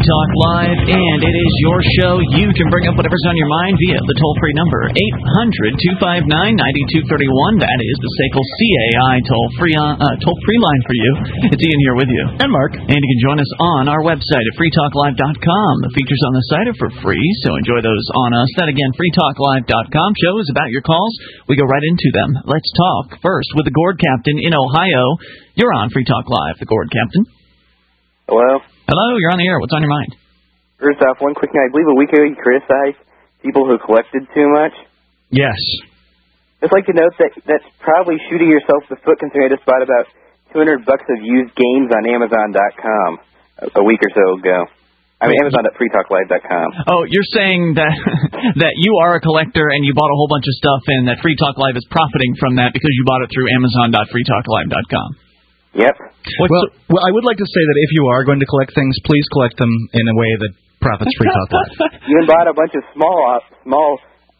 Talk Live, and it is your show. You can bring up whatever's on your mind via the toll-free number, 800-259-9231. That is the SACL CAI toll-free line for you. It's Ian here with you. And Mark. And you can join us on our website at freetalklive.com. The features on the site are for free, so enjoy those on us. That again, freetalklive.com. Show is about your calls. We go right into them. Let's talk first with the Gourd Captain in Ohio. You're on Free Talk Live, the Gourd Captain. Hello? Hello, you're on the air. What's on your mind? First off, one quick thing. I believe a week ago you criticized people who collected too much. Yes. Just like to note that that's probably shooting yourself in the foot, considering I just bought about $200 of used games on Amazon.com a week or so ago. I mean, Amazon.freetalklive.com. Oh, you're saying that that you are a collector and you bought a whole bunch of stuff and that Free Talk Live is profiting from that because you bought it through Amazon.freetalklive.com. Yep. Well, I would like to say that if you are going to collect things, please collect them in a way that profits Free Talk Live. You even bought a bunch of small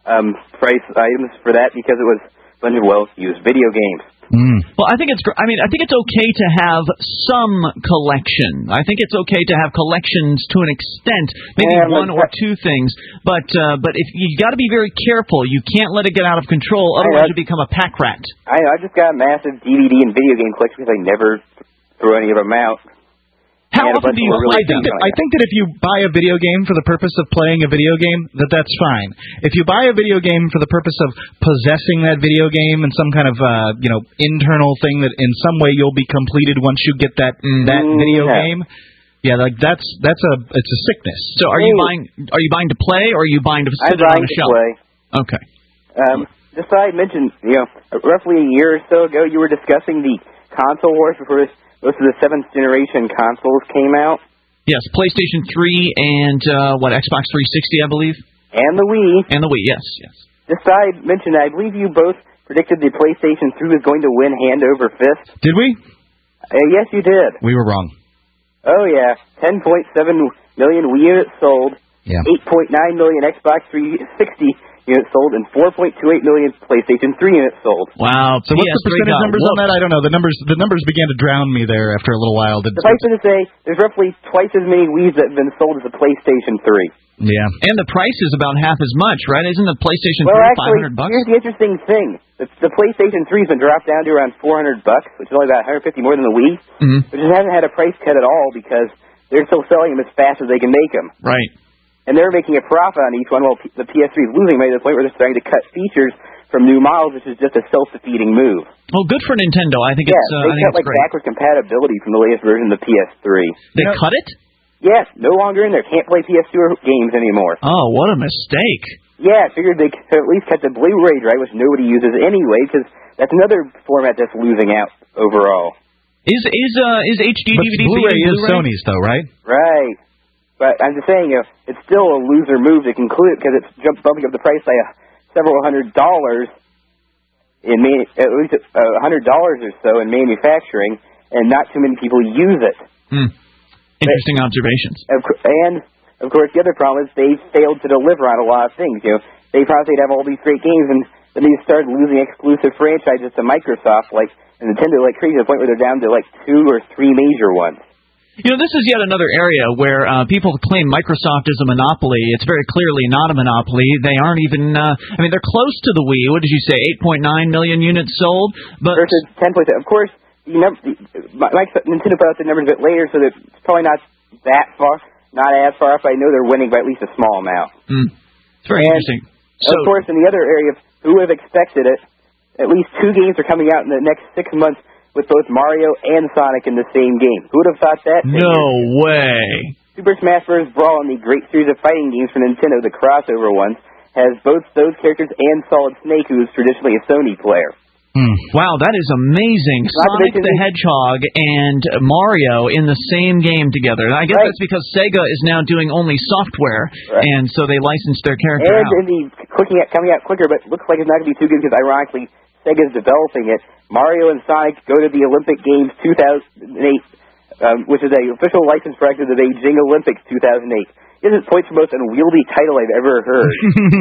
price items for that because it was a bunch of well-used video games. Well, I think it's okay to have some collection. I think it's okay to have collections to an extent, maybe one or two things. But if you got to be very careful, you can't let it get out of control. Otherwise, you become a pack rat. I just got a massive DVD and video game collection because I never throw any of them out. How often do you play them? I think that if you buy a video game for the purpose of playing a video game, that's fine. If you buy a video game for the purpose of possessing that video game and some kind of internal thing that in some way you'll be completed once you get that video game, it's a sickness. So are you buying to play or are you buying to sit on a shelf? Play. Okay. Just thought I'd mention, roughly a year or so ago, you were discussing the console wars before most of the 7th generation consoles came out. Yes, PlayStation 3 and Xbox 360, I believe. And the Wii. And the Wii, yes. Just thought I'd mention, I believe you both predicted the PlayStation 3 was going to win hand over fist. Did we? Yes, you did. We were wrong. Oh, yeah. 10.7 million Wii units sold. Yeah. 8.9 million Xbox 360 units sold, and 4.28 million PlayStation 3 units sold. Wow. So what's the percentage numbers on that? I don't know. The numbers began to drown me there after a little while. Suffice it to say, there's roughly twice as many Wiis that have been sold as the PlayStation 3. Yeah. And the price is about half as much, right? Isn't the PlayStation 3 $500? Here's the interesting thing. The PlayStation 3 has been dropped down to around $400, which is only about $150 more than the Wii, which hasn't had a price cut at all because they're still selling them as fast as they can make them. Right. And they're making a profit on each one, while the PS3 is losing money to the point where they're starting to cut features from new models, which is just a self-defeating move. Well, good for Nintendo. I think it's they cut great. Backward compatibility from the latest version of the PS3. They cut it? Yes, no longer in there. Can't play PS2 games anymore. Oh, what a mistake. Yeah, I figured they could at least cut the Blu-ray drive, which nobody uses anyway, because that's another format that's losing out overall. Is HD DVD Blu-ray is Sony's, though, right? Right. But I'm just saying, it's still a loser move to conclude because it's bumping up the price by several $100 in at least $100 or so in manufacturing, and not too many people use it. Interesting observations. And of course, the other problem is they failed to deliver on a lot of things. They promised they'd have all these great games, and then they started losing exclusive franchises to Microsoft, and Nintendo, crazy to the point where they're down to 2 or 3 major ones. This is yet another area where people claim Microsoft is a monopoly. It's very clearly not a monopoly. They aren't even, they're close to the Wii. What did you say, 8.9 million units sold? Versus 10.7. Of course, Nintendo put out the numbers a bit later, so it's probably not that far, not as far off. I know they're winning by at least a small amount. It's very interesting. Of course, in the other area, who would have expected it, at least 2 games are coming out in the next 6 months, with both Mario and Sonic in the same game. Who would have thought that? No way. Super Smash Bros. Brawl and the great series of fighting games for Nintendo, the crossover ones, has both those characters and Solid Snake, who is traditionally a Sony player. Wow, that is amazing. Sonic the Hedgehog and Mario in the same game together. I guess that's because Sega is now doing only software, and so they licensed their character out. And coming out quicker, but looks like it's not going to be too good because, ironically, Sega's developing it. Mario and Sonic go to the Olympic Games 2008, which is the official license project of the Beijing Olympics 2008. This is points for most unwieldy title I've ever heard.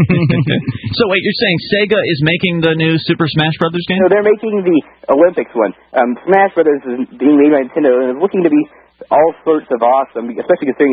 So wait, you're saying Sega is making the new Super Smash Brothers game? No, they're making the Olympics one. Smash Brothers is being made by Nintendo and is looking to be all sorts of awesome, especially considering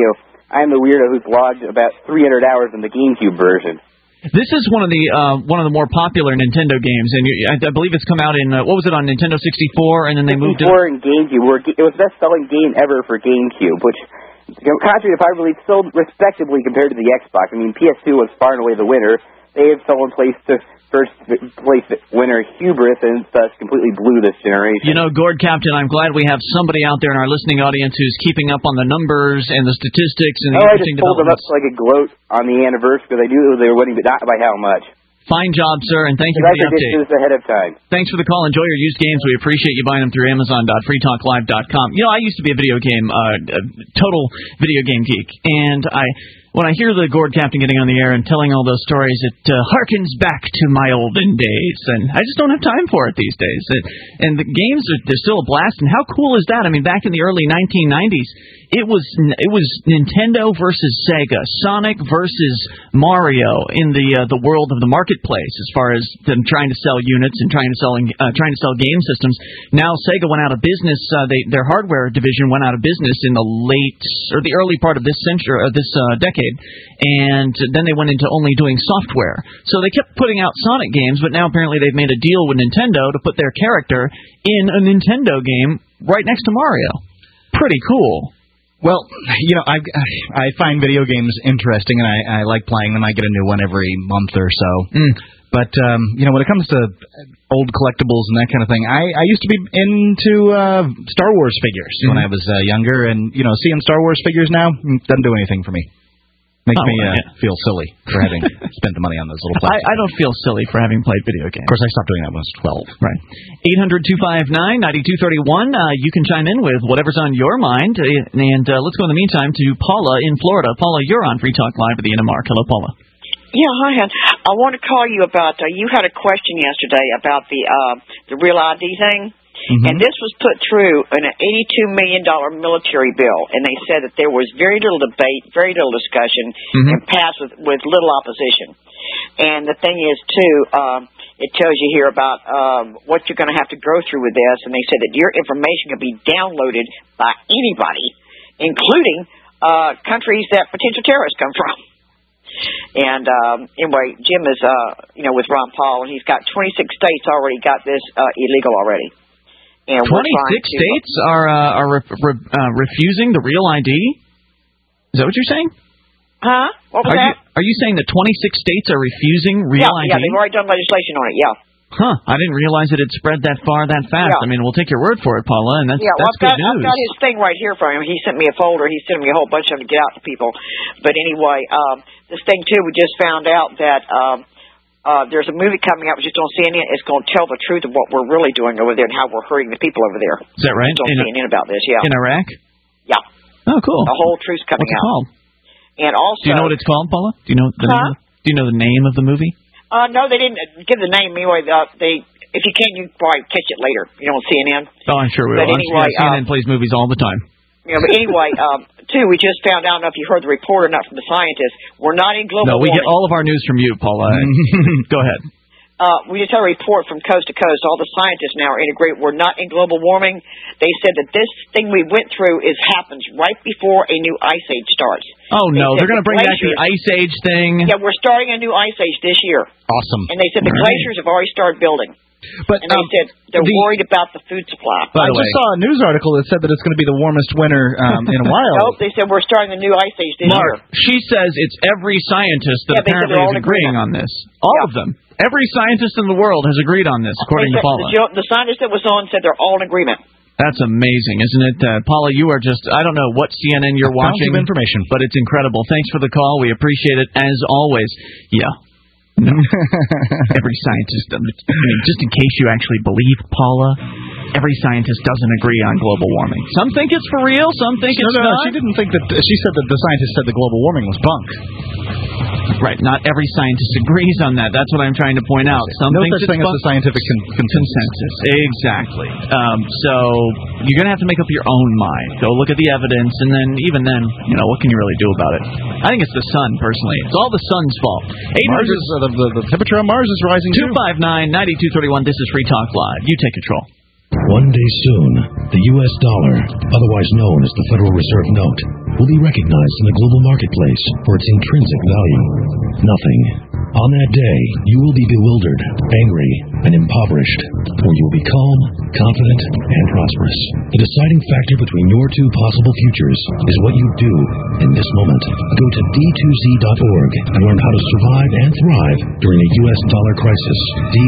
I'm the weirdo who's logged about 300 hours in the GameCube version. This is one of the more popular Nintendo games, and I believe it's come out in what was it on Nintendo 64, and then they moved it. 64 and GameCube. It was the best-selling game ever for GameCube, which, contrary to popularity, still respectably compared to the Xbox. I mean, PS2 was far and away the winner. They have stolen place to first place winner Hubris, and thus completely blew this generation. You know, Gord Captain, I'm glad we have somebody out there in our listening audience who's keeping up on the numbers and the statistics and the interesting developments. I just pulled them up so I could gloat on the anniversary because I knew they were winning, but not by how much. Fine job, sir, and thank you for the update. I predicted this ahead of time. Thanks for the call. Enjoy your used games. We appreciate you buying them through Amazon.freetalklive.com. You know, I used to be a video game, total video game geek, and when I hear the Gord Captain getting on the air and telling all those stories, it harkens back to my olden days, and I just don't have time for it these days. And the games they're still a blast, and how cool is that? I mean, back in the early 1990s, it was Nintendo versus Sega, Sonic versus Mario in the world of the marketplace as far as them trying to sell units and trying to sell game systems. Now Sega went out of business. Their hardware division went out of business in the early part of this decade. And then they went into only doing software. So they kept putting out Sonic games, but now apparently they've made a deal with Nintendo to put their character in a Nintendo game right next to Mario. Pretty cool. Well, you know, I find video games interesting, and I like playing them. I get a new one every month or so. But, you know, when it comes to old collectibles and that kind of thing, I used to be into Star Wars figures when I was younger, and, you know, seeing Star Wars figures now doesn't do anything for me. Makes me feel silly for having spent the money on those little plastic. I don't feel silly for having played video games. Of course, I stopped doing that when I was 12. Right. 800-259-9231. You can chime in with whatever's on your mind. And let's go in the meantime to Paula in Florida. Paula, you're on Free Talk Live at the NMR. Hello, Paula. Yeah, hi, Hen. I want to call you about, you had a question yesterday about the Real ID thing. And this was put through in an $82 million military bill, and they said that there was very little debate, very little discussion, and passed with little opposition. And the thing is, too, it tells you here about what you're going to have to go through with this, and they said that your information can be downloaded by anybody, including countries that potential terrorists come from. And anyway, Jim is, with Ron Paul, and he's got 26 states already got this illegal already. And 26 states are refusing the Real ID? Is that what you're saying? Huh? What was that? Are you saying that 26 states are refusing Real ID? Yeah, they've already done legislation on it, yeah. Huh, I didn't realize it had spread that far that fast. Yeah. I mean, we'll take your word for it, Paula, and that's good news. I've got his thing right here from him. He sent me a folder. He sent me a whole bunch of them to get out to people. But anyway, this thing, too, we just found out that there's a movie coming out just on CNN. It's going to tell the truth of what we're really doing over there and how we're hurting the people over there. Is that right? It's on CNN about this, yeah. In Iraq? Yeah. Oh, cool. The whole truth's coming out. What's it called? And also, do you know what it's called, Paula? Do you know the name? Do you know the name of the movie? No, they didn't give the name anyway. If you can, you can probably catch it later. You know, on CNN. Oh, I'm sure we will. But anyway, CNN plays movies all the time. Yeah, but anyway, too, we just found out, I don't know if you heard the report or not from the scientists, we're not in global warming. No, we get all of our news from you, Paula. Go ahead. We just had a report from coast to coast. All the scientists now are in agreement. We're not in global warming. They said that this thing we went through happens right before a new ice age starts. Oh, no. They're going to bring back the ice age thing. Yeah, we're starting a new ice age this year. Awesome. And they said the glaciers have already started building. But and they said they're worried about the food supply. I just saw a news article that said that it's going to be the warmest winter in a while. Nope, they said we're starting a new ice age this year. She says it's every scientist that apparently is agreeing on this. All of them. Every scientist in the world has agreed on this, according to Paula. The scientist that was on said they're all in agreement. That's amazing, isn't it? Paula, you are just, I don't know what CNN you're watching. Information. But it's incredible. Thanks for the call. We appreciate it, as always. Yeah. No. Every scientist, I mean, just in case you actually believe Paula, every scientist doesn't agree on global warming. Some think it's for real, some think it's not. She didn't think that. She said that the scientists said the global warming was bunk. Right, not every scientist agrees on that. That's what I'm trying to point out. Some no think such thing as the scientific consensus. Exactly. So you're going to have to make up your own mind. Go look at the evidence, and then even then, what can you really do about it? I think it's the sun, personally. It's all the sun's fault. The temperature on Mars is rising. 259-9231. This is Free Talk Live. You take control. One day soon, the U.S. dollar, otherwise known as the Federal Reserve Note, will be recognized in the global marketplace for its intrinsic value. Nothing. On that day, you will be bewildered, angry, and impoverished, or you will be calm, confident, and prosperous. The deciding factor between your two possible futures is what you do in this moment. Go to D2Z.org and learn how to survive and thrive during a U.S. dollar crisis.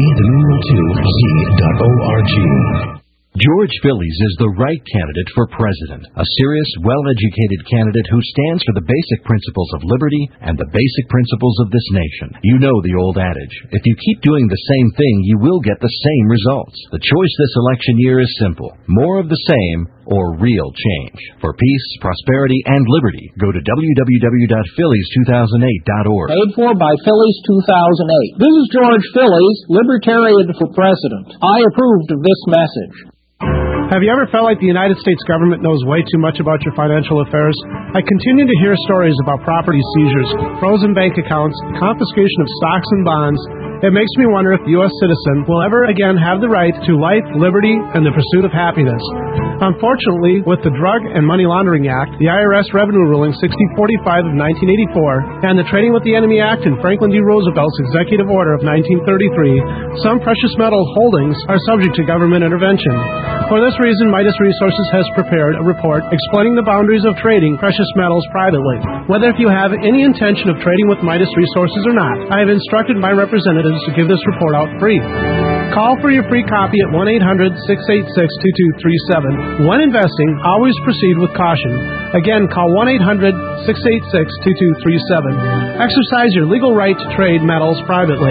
D2Z.org. George Phillies is the right candidate for president, a serious, well-educated candidate who stands for the basic principles of liberty and the basic principles of this nation. You know the old adage, if you keep doing the same thing, you will get the same results. The choice this election year is simple: more of the same or real change. For peace, prosperity, and liberty, go to www.phillies2008.org. Paid for by Phillies 2008. This is George Phillies, Libertarian for President. I approved of this message. Have you ever felt like the United States government knows way too much about your financial affairs? I continue to hear stories about property seizures, frozen bank accounts, confiscation of stocks and bonds. It makes me wonder if the U.S. citizen will ever again have the right to life, liberty, and the pursuit of happiness. Unfortunately, with the Drug and Money Laundering Act, the IRS Revenue Ruling 6045 of 1984, and the Trading with the Enemy Act and Franklin D. Roosevelt's Executive Order of 1933, some precious metal holdings are subject to government intervention. For this reason, Midas Resources has prepared a report explaining the boundaries of trading precious metals privately. Whether if you have any intention of trading with Midas Resources or not, I have instructed my representatives to give this report out free. Call for your free copy at 1-800-686-2237. When investing, always proceed with caution. Again, call 1-800-686-2237. Exercise your legal right to trade metals privately.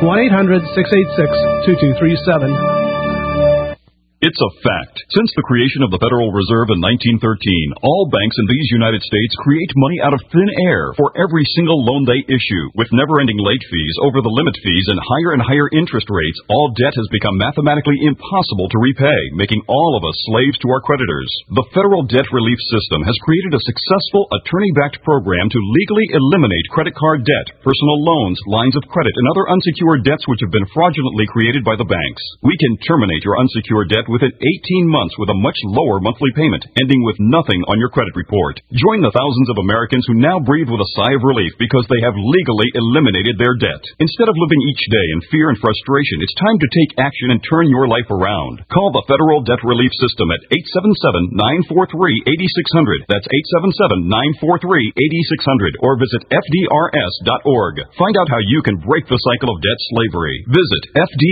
1-800-686-2237. It's a fact. Since the creation of the Federal Reserve in 1913, all banks in these United States create money out of thin air for every single loan they issue. With never-ending late fees, over the limit fees, and higher interest rates, all debt has become mathematically impossible to repay, making all of us slaves to our creditors. The Federal Debt Relief System has created a successful attorney-backed program to legally eliminate credit card debt, personal loans, lines of credit, and other unsecured debts which have been fraudulently created by the banks. We can terminate your unsecured debt within 18 months with a much lower monthly payment, ending with nothing on your credit report. Join the thousands of Americans who now breathe with a sigh of relief because they have legally eliminated their debt. Instead of living each day in fear and frustration, it's time to take action and turn your life around. Call the Federal Debt Relief System at 877-943-8600. That's 877-943-8600. Or visit FDRS.org. Find out how you can break the cycle of debt slavery. Visit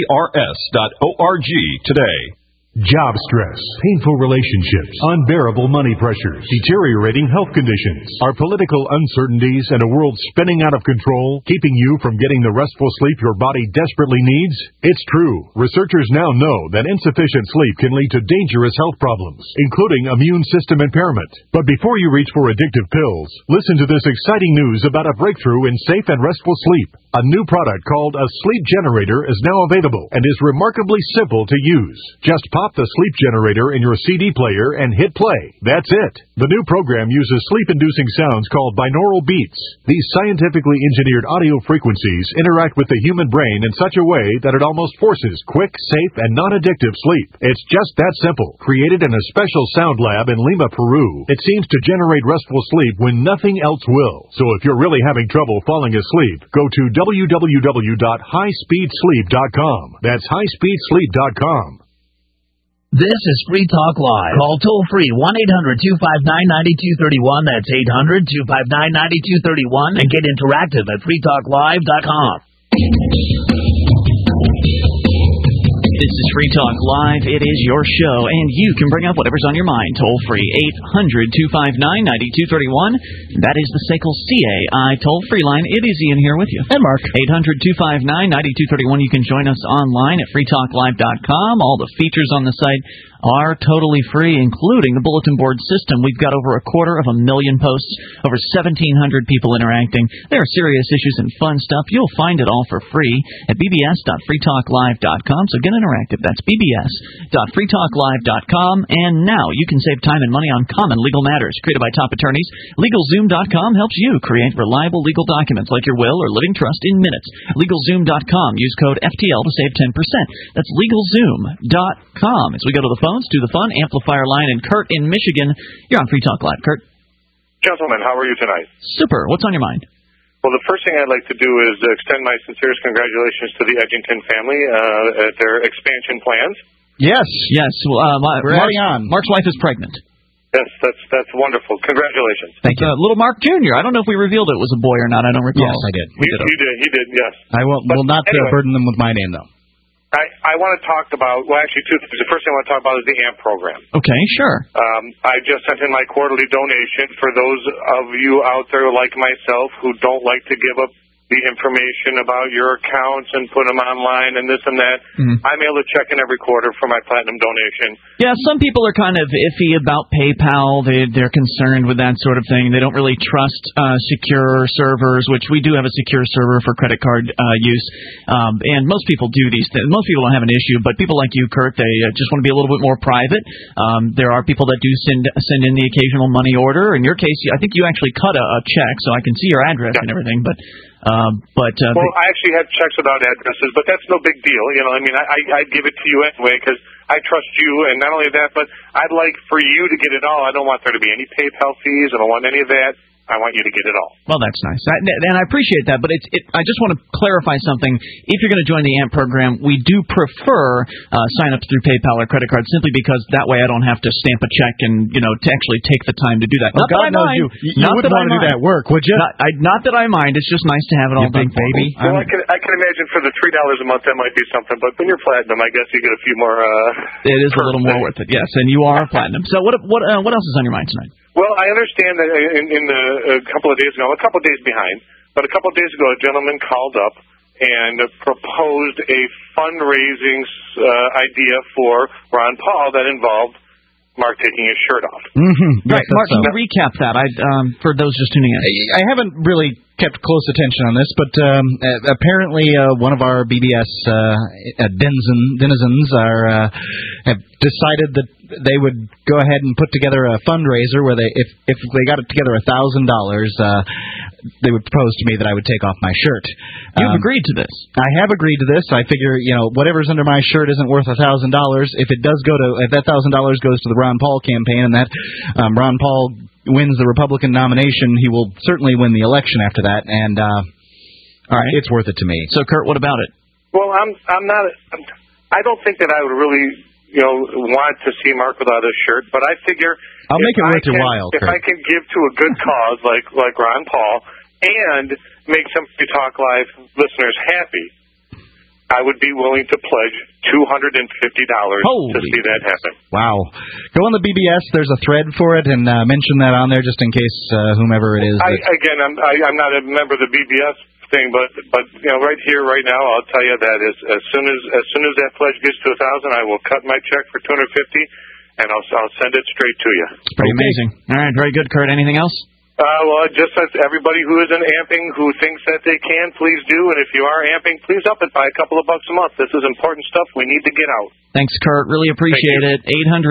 FDRS.org today. Job stress, painful relationships, unbearable money pressures, deteriorating health conditions, our political uncertainties, and a world spinning out of control, keeping you from getting the restful sleep your body desperately needs? It's true. Researchers now know that insufficient sleep can lead to dangerous health problems, including immune system impairment. But before you reach for addictive pills, listen to this exciting news about a breakthrough in safe and restful sleep. A new product called a sleep generator is now available and is remarkably simple to use. Just pop the sleep generator in your CD player and hit play. That's it. The new program uses sleep-inducing sounds called binaural beats. These scientifically engineered audio frequencies interact with the human brain in such a way that it almost forces quick, safe, and non-addictive sleep. It's just that simple. Created in a special sound lab in Lima, Peru, it seems to generate restful sleep when nothing else will. So if you're really having trouble falling asleep, go to www.highspeedsleep.com. That's highspeedsleep.com. This is Free Talk Live. Call toll-free 1-800-259-9231. That's 800-259-9231. And get interactive at freetalklive.com. This is Free Talk Live. It is your show, and you can bring up whatever's on your mind. Toll-free, 800-259-9231. That is the SACL CAI toll-free line. It is Ian here with you. And Mark. 800-259-9231. You can join us online at freetalklive.com. All the features on the site are totally free, including the bulletin board system. We've got over 250,000 posts, over 1,700 people interacting. There are serious issues and fun stuff. You'll find it all for free at bbs.freetalklive.com. So get interactive. That's bbs.freetalklive.com. And now you can save time and money on common legal matters created by top attorneys. LegalZoom.com helps you create reliable legal documents like your will or living trust in minutes. LegalZoom.com. Use code FTL to save 10%. That's LegalZoom.com. As we go to the phones, to the fun amplifier line, and Kurt in Michigan. You're on Free Talk Live, Kurt. Gentlemen, how are you tonight? Super. What's on your mind? Well, the first thing I'd like to do is extend my sincerest congratulations to the Edgington family at their expansion plans. Yes. We're adding on. Mark's wife is pregnant. Yes, that's wonderful. Congratulations. Thank you. Little Mark Jr. I don't know if we revealed it was a boy or not. I don't recall. Yes, I did. You did, yes. I will not anyway, burden them with my name, though. I want to talk about, well, actually, two things. The first thing I want to talk about is the AMP program. Okay, sure. I just sent in my quarterly donation for those of you out there like myself who don't like to give up the information about your accounts and put them online and this and that. I mail a check in every quarter for my platinum donation. Yeah, some people are kind of iffy about PayPal. They're concerned with that sort of thing. They don't really trust secure servers, which we do have a secure server for credit card use. And most people do these things. Most people don't have an issue, but people like you, Kurt, they just want to be a little bit more private. There are people that do send in the occasional money order. In your case, I think you actually cut a check, so I can see your address and everything, but well, I actually had checks without addresses, but that's no big deal. You know, I mean, I'd give it to you anyway because I trust you, and not only that, but I'd like for you to get it all. I don't want there to be any PayPal fees. I don't want any of that. I want you to get it all. Well, that's nice. And I appreciate that, but I just want to clarify something. If you're going to join the AMP program, we do prefer sign-ups through PayPal or credit card simply because that way I don't have to stamp a check and, to actually take the time to do that. Well, God knows you wouldn't want to do that work, would you? Not that I mind. It's just nice to have it all done, baby. Well, I can imagine for the $3 a month that might be something, but when you're platinum, I guess you get a few more. It is a little more worth it, yes, and you are platinum. So what else is on your mind tonight? Well, I understand that a couple of days ago, a couple of days behind, but a couple of days ago, a gentleman called up and proposed a fundraising idea for Ron Paul that involved Mark taking his shirt off. Right, Mark, can you recap that for those just tuning in? I haven't really kept close attention on this, but apparently one of our BBS denizens have decided that they would go ahead and put together a fundraiser where if they got it together $1,000, they would propose to me that I would take off my shirt. You've agreed to this. I have agreed to this. I figure, whatever's under my shirt isn't worth $1,000. If that $1,000 goes to the Ron Paul campaign and that Ron Paul wins the Republican nomination, he will certainly win the election after that. And all right, it's worth it to me. So, Kurt, what about it? Well, I don't think that I would really want to see Mark without his shirt, but I figure I'll make it worth your while. If I can give to a good cause like Ron Paul and make some Free Talk Live listeners happy, I would be willing to pledge $250 to see that happen. Wow. Go on the BBS. There's a thread for it, and mention that on there just in case whomever it is. I'm not a member of the BBS thing, but right here, right now, I'll tell you that as soon as that pledge gets to 1,000, I will cut my check for $250, and I'll send it straight to you. Pretty amazing. All right, very good, Kurt. Anything else? Well, just as everybody who is in amping who thinks that they can, please do. And if you are amping, please up it by a couple of bucks a month. This is important stuff we need to get out. Thanks, Kurt. Really appreciate it.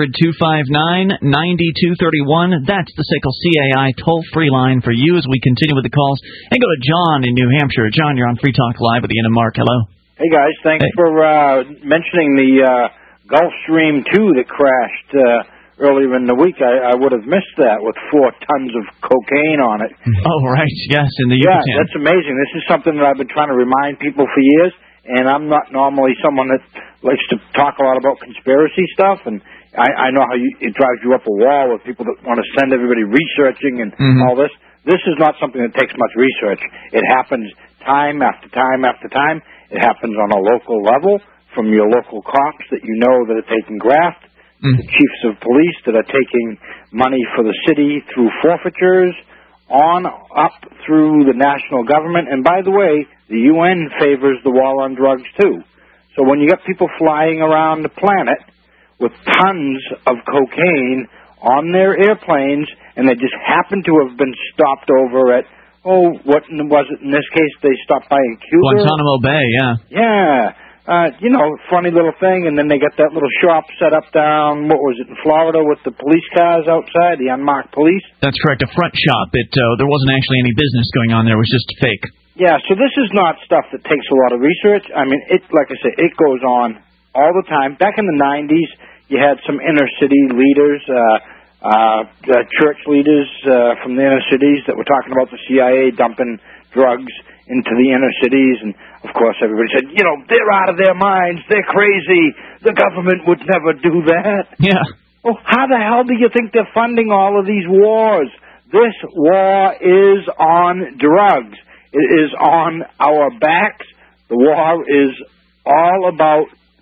800-259-9231. That's the SACL CAI toll-free line for you as we continue with the calls. And go to John in New Hampshire. John, you're on Free Talk Live with Ian and Mark. Hello. Hey, guys. Thanks for mentioning the Gulfstream 2 that crashed earlier in the week. I would have missed that with 4 tons of cocaine on it. Oh, right. Yes, in the Yucatan. Yeah, that's amazing. This is something that I've been trying to remind people for years, and I'm not normally someone that likes to talk a lot about conspiracy stuff, and I know how it drives you up a wall with people that want to send everybody researching and all this. This is not something that takes much research. It happens time after time after time. It happens on a local level from your local cops that you know that are taking graft, the chiefs of police that are taking money for the city through forfeitures, on up through the national government. And by the way, the UN favors the war on drugs too. So when you got people flying around the planet with tons of cocaine on their airplanes, and they just happen to have been stopped over at, what was it in this case? They stopped by in Cuba? Guantanamo Bay, yeah. Yeah. Funny little thing, and then they got that little shop set up down, what was it, in Florida with the police cars outside, the unmarked police? That's correct, a front shop. There wasn't actually any business going on there. It was just fake. Yeah, so this is not stuff that takes a lot of research. I mean, like I said, it goes on all the time. Back in the 90s, you had some inner city leaders, church leaders from the inner cities that were talking about the CIA dumping drugs into the inner cities, and of course everybody said, they're out of their minds, they're crazy, the government would never do that. Yeah. Well, how the hell do you think they're funding all of these wars? This war is on drugs. It is on our backs. The war is all about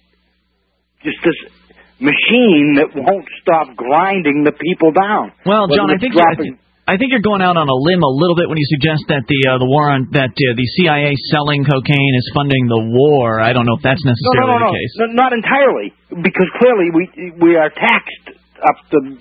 just this machine that won't stop grinding the people down. Well, John, I think you're going out on a limb a little bit when you suggest that the war on the CIA selling cocaine is funding the war. I don't know if that's necessarily the case. No, not entirely, because clearly we are taxed up.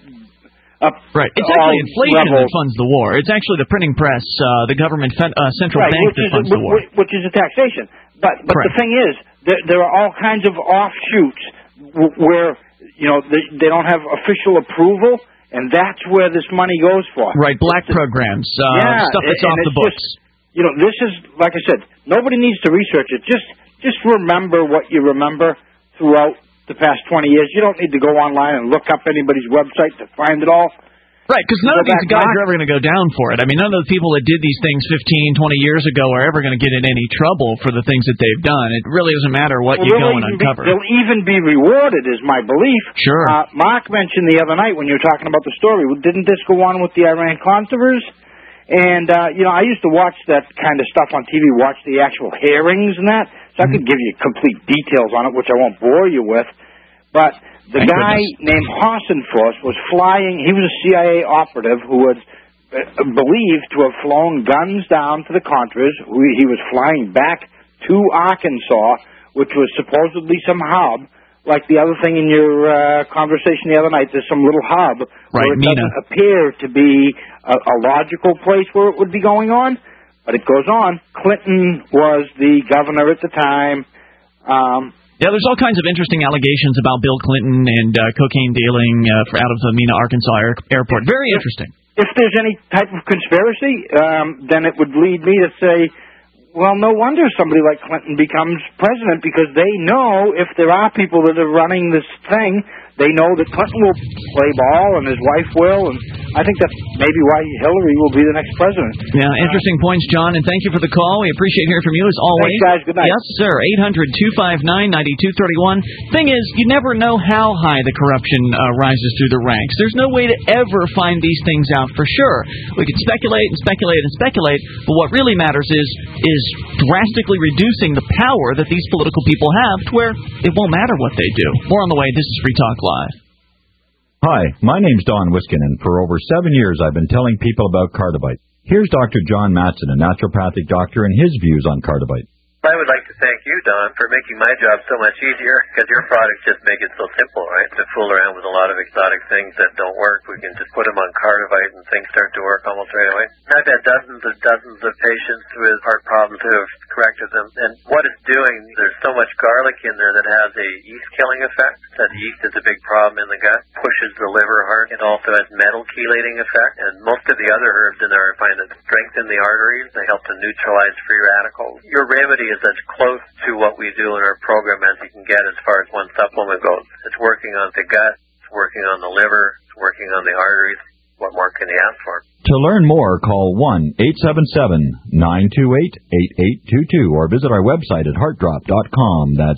Right. It's actually inflation that funds the war. It's actually the printing press, the government central bank that funds the war, which is a taxation. But the thing is, there are all kinds of offshoots where they don't have official approval, and that's where this money goes for. Right, black programs, stuff that's off the books. This is, like I said, nobody needs to research it. Just remember what you remember throughout the past 20 years. You don't need to go online and look up anybody's website to find it all. Right, because none of these guys are ever going to go down for it. I mean, none of the people that did these things 15, 20 years ago are ever going to get in any trouble for the things that they've done. It really doesn't matter what you go and uncover. They'll even be rewarded, is my belief. Sure. Mark mentioned the other night when you were talking about the story, didn't this go on with the Iran controversy? And, I used to watch that kind of stuff on TV, watch the actual hearings and that, so I could give you complete details on it, which I won't bore you with. But the guy named Hassenfuss was flying. He was a CIA operative who was believed to have flown guns down to the Contras. He was flying back to Arkansas, which was supposedly some hub. Like the other thing in your conversation the other night, there's some little hub where it doesn't appear to be a logical place where it would be going on. But it goes on. Clinton was the governor at the time. Yeah, there's all kinds of interesting allegations about Bill Clinton and cocaine dealing out of the Mena, Arkansas airport. Very interesting. If there's any type of conspiracy, then it would lead me to say, well, no wonder somebody like Clinton becomes president, because they know if there are people that are running this thing, they know that Clinton will play ball and his wife will, and I think that's maybe why Hillary will be the next president. Yeah, interesting points, John, and thank you for the call. We appreciate hearing from you as always. Thanks, guys. Good night. Yes, sir. 800-259-9231. Thing is, you never know how high the corruption rises through the ranks. There's no way to ever find these things out for sure. We could speculate and speculate and speculate, but what really matters is drastically reducing the power that these political people have to where it won't matter what they do. More on the way. This is Free Talk Live. Hi, my name's Don Wiskin, and for over 7 years I've been telling people about Cardivite. Here's Dr. John Matson, a naturopathic doctor, and his views on Cardivite. I would like to thank you, Don, for making my job so much easier, because your products just make it so simple, right? To fool around with a lot of exotic things that don't work, we can just put them on Cardivite and things start to work almost right away. I've had dozens and dozens of patients with heart problems who have corrected them, and what it's doing, there's so much garlic in there that has a yeast-killing effect. That yeast is a big problem in the gut, pushes the liver hard. It also has metal chelating effect, and most of the other herbs in there I find that strengthen the arteries. They help to neutralize free radicals. Your remedy is as close to what we do in our program as you can get as far as one supplement goes. It's working on the gut, it's working on the liver, it's working on the arteries. What more can you ask for? To learn more, call 1-877-928-8822 or visit our website at heartdrop.com. That's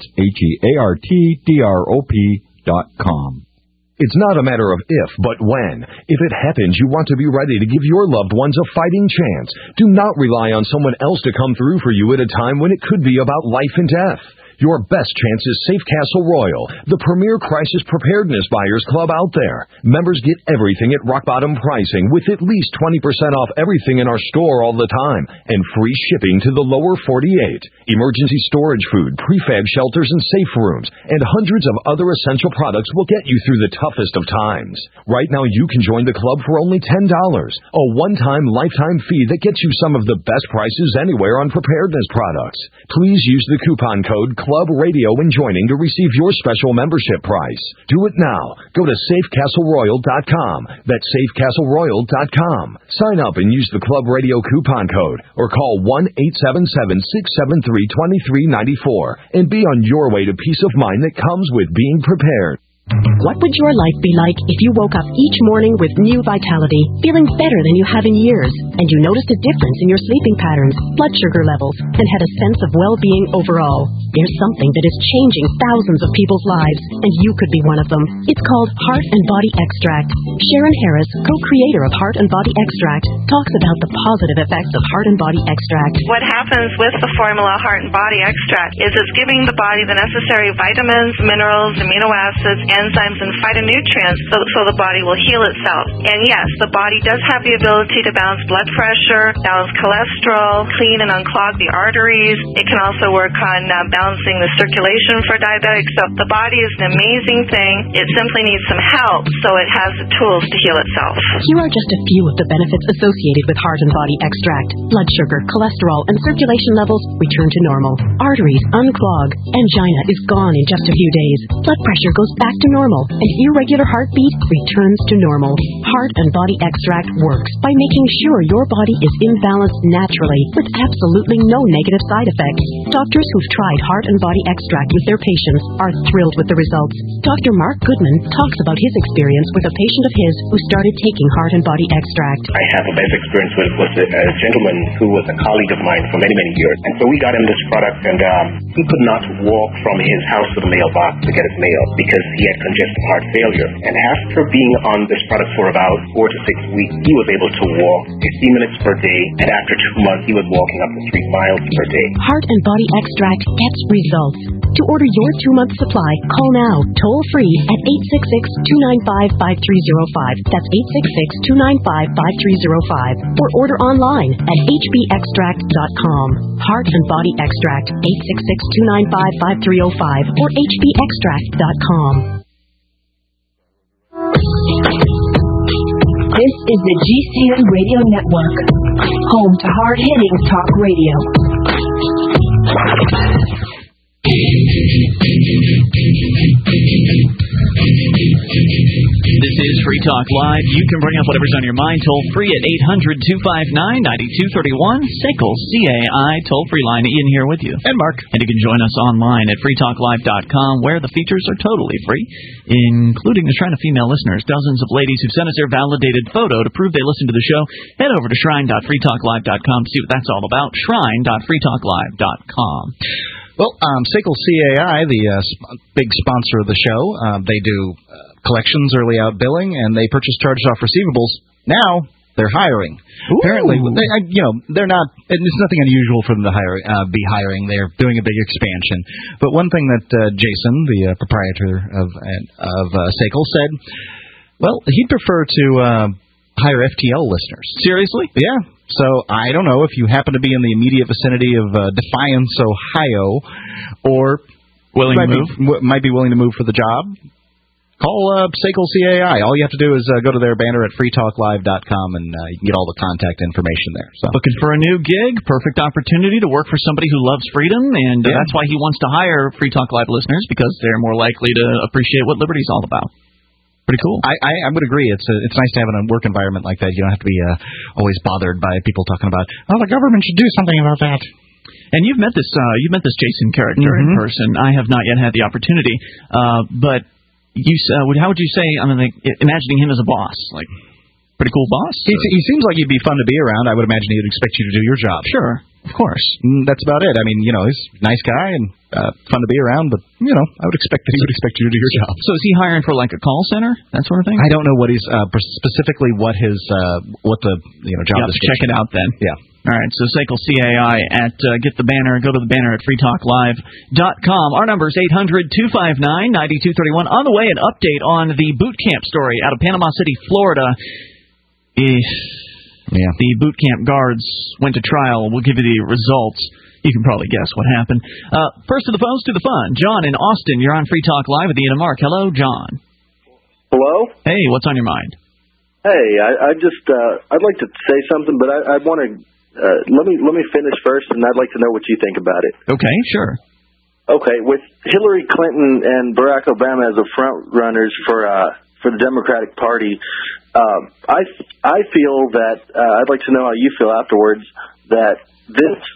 HEARTDROP.com. It's not a matter of if, but when. If it happens, you want to be ready to give your loved ones a fighting chance. Do not rely on someone else to come through for you at a time when it could be about life and death. Your best chance is Safe Castle Royal, the premier crisis preparedness buyers club out there. Members get everything at rock-bottom pricing with at least 20% off everything in our store all the time and free shipping to the lower 48. Emergency storage food, prefab shelters and safe rooms, and hundreds of other essential products will get you through the toughest of times. Right now you can join the club for only $10, a one-time lifetime fee that gets you some of the best prices anywhere on preparedness products. Please use the coupon code Club Radio when joining to receive your special membership price. Do it now. Go to SafeCastleRoyal.com. That's SafeCastleRoyal.com. Sign up and use the Club Radio coupon code or call 1-877-673-2394 and be on your way to peace of mind that comes with being prepared. What would your life be like if you woke up each morning with new vitality, feeling better than you have in years, and you noticed a difference in your sleeping patterns, blood sugar levels, and had a sense of well-being overall? There's something that is changing thousands of people's lives, and you could be one of them. It's called Heart and Body Extract. Sharon Harris, co-creator of Heart and Body Extract, talks about the positive effects of Heart and Body Extract. What happens with the formula Heart and Body Extract is it's giving the body the necessary vitamins, minerals, amino acids, enzymes, and phytonutrients so the body will heal itself. And yes, the body does have the ability to balance blood pressure, balance cholesterol, clean and unclog the arteries. It can also work on balancing the circulation for diabetics. So the body is an amazing thing. It simply needs some help so it has the tools to heal itself. Here are just a few of the benefits associated with Heart and Body Extract. Blood sugar, cholesterol, and circulation levels return to normal. Arteries unclog. Angina is gone in just a few days. Blood pressure goes back to normal, and irregular heartbeat returns to normal. Heart and Body Extract works by making sure your body is in balance naturally with absolutely no negative side effects. Doctors who've tried Heart and Body Extract with their patients are thrilled with the results. Dr. Mark Goodman talks about his experience with a patient of his who started taking Heart and Body Extract. I have a best experience with a gentleman who was a colleague of mine for many, many years. And so we got him this product, and he could not walk from his house to the mailbox to get his mail because he had congestive heart failure. And after being on this product for about 4 to 6 weeks, he was able to walk 15 minutes per day, and after 2 months, he was walking up to 3 miles per day. Heart and Body Extract gets results. To order your 2-month supply, call now, toll free at 866-295-5305. That's 866-295-5305. Or order online at hbextract.com. Heart and Body Extract, 866-295-5305 or hbextract.com. This is the GCN Radio Network, home to hard-hitting talk radio. This is Free Talk Live. You can bring up whatever's on your mind toll free at 800-259-9231. SACL CAI toll free line. Ian here with you. And Mark. And you can join us online at freetalklive.com where the features are totally free, including the Shrine of Female Listeners. Dozens of ladies who've sent us their validated photo to prove they listen to the show. Head over to shrine.freetalklive.com to see what that's all about. Shrine.freetalklive.com. Well, SACL CAI, the big sponsor of the show, they do collections, early out billing, and they purchase charged-off receivables. Now they're hiring. Ooh. Apparently, they're not. It's nothing unusual for them to be hiring. They're doing a big expansion. But one thing that Jason, the proprietor of SACL, said, well, he'd prefer to hire FTL listeners. Seriously? Yeah. So I don't know if you happen to be in the immediate vicinity of Defiance, Ohio, or might be willing to move for the job. Call SACL CAI. All you have to do is go to their banner at freetalklive.com, and you can get all the contact information there. So. Looking for a new gig? Perfect opportunity to work for somebody who loves freedom, and that's why he wants to hire Free Talk Live listeners, because they're more likely to appreciate what liberty's all about. Pretty cool. I would agree. It's nice to have a work environment like that. You don't have to be always bothered by people talking about, oh, the government should do something about that. And you've met this Jason character in person. I have not yet had the opportunity, but how would you say? I mean, imagining him as a boss, like pretty cool boss. He seems like he'd be fun to be around. I would imagine he would expect you to do your job. Sure. Of course. That's about it. I mean, he's a nice guy and fun to be around, but, I would expect that he would expect you to do your job. So is he hiring for, like, a call center, that sort of thing? I don't know what he's specifically what the job description. Check it out then. Yeah. All right, so SACL CAI at get the banner. Go to the banner at freetalklive.com. Our number is 800-259-9231. On the way, an update on the boot camp story out of Panama City, Florida. Yeah. The boot camp guards went to trial. We'll give you the results. You can probably guess what happened. First to the phones, to the fun. John in Austin, you're on Free Talk Live with Ian and Mark. Hello, John. Hello? Hey, what's on your mind? Hey, I'd like to say something, but I want to let me finish first, and I'd like to know what you think about it. Okay, sure. Okay, with Hillary Clinton and Barack Obama as the front runners for the Democratic Party, I feel that I'd like to know how you feel afterwards that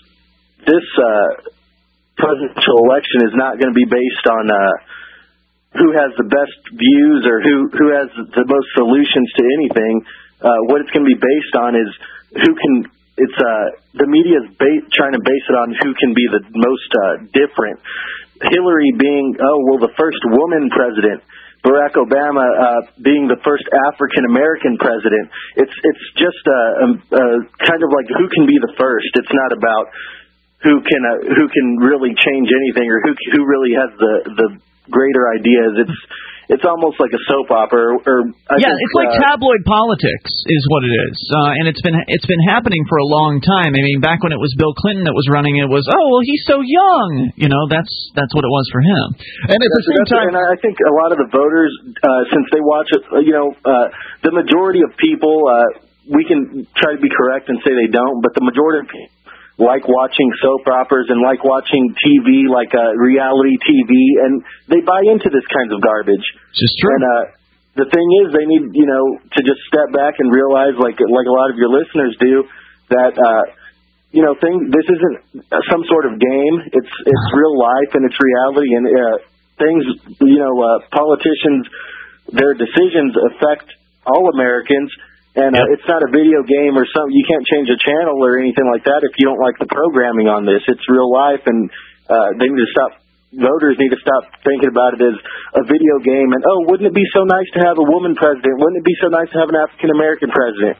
this presidential election is not going to be based on who has the best views or who has the most solutions to anything. What it's going to be based on is who can. It's the media's trying to base it on who can be the most different. Hillary being the first woman president. Barack Obama being the first African American president. It's just kind of like who can be the first. It's not about who can really change anything or who really has the greater ideas. It's almost like a soap opera. It's like tabloid politics is what it is, and it's been happening for a long time. I mean, back when it was Bill Clinton that was running, it was he's so young. That's what it was for him. And at the same time, and I think a lot of the voters, since they watch it, the majority of people, we can try to be correct and say they don't, but the majority of people like watching soap operas and like watching TV, like reality TV, and they buy into this kind of garbage. Just true. And the thing is, they need to just step back and realize, like a lot of your listeners do, that this isn't some sort of game. It's real life and it's reality, and things. Politicians, their decisions affect all Americans. And it's not a video game or something. You can't change a channel or anything like that if you don't like the programming on this. It's real life, and they need to stop. Voters need to stop thinking about it as a video game. And wouldn't it be so nice to have a woman president? Wouldn't it be so nice to have an African American president?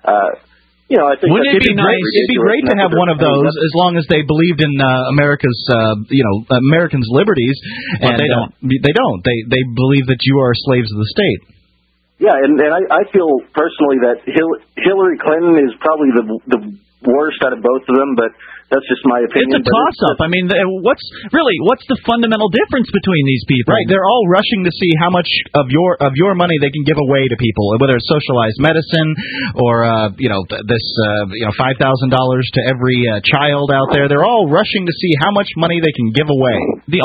I think it'd be nice. It'd be great to have one of those, as long as they believed in America's, Americans' liberties. But they don't. They don't. They believe that you are slaves of the state. Yeah, and I feel personally that Hillary Clinton is probably the worst out of both of them, but that's just my opinion. It's a toss-up. I mean, what's the fundamental difference between these people? Right, they're all rushing to see how much of your money they can give away to people, whether it's socialized medicine or this $5,000 to every child out there. They're all rushing to see how much money they can give away. There